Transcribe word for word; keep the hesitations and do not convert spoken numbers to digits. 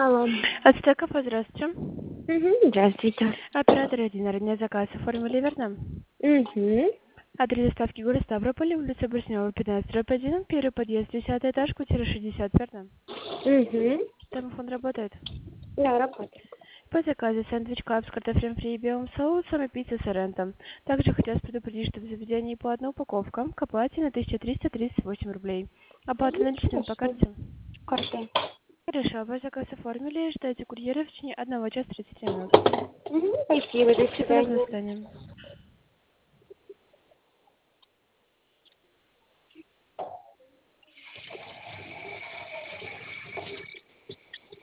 Алло. Ацтеков, здравствуйте. Угу, здравствуйте. Оператор один, ранее заказ оформили, верно? Угу. Адрес доставки город Ставрополь, улица Берснева, пятнадцать, дробь один, первый подъезд, десятый этаж, квартира шестьдесят, верно? Угу. Телефон работает. Да, работает. По заказу сэндвич кап с картофелем фри и белым соусом и пицца с рентом. Также хотелось предупредить, что в заведении по одной упаковке к оплате на тысяча триста тридцать восемь рублей. Оплата Угу, наличными по хорошо. карте. Карта. Хорошо, ваш заказ оформили, ждайте курьера в течение одного часа тридцати минут. Угу, спасибо, до Всего доброго, до свидания. свидания.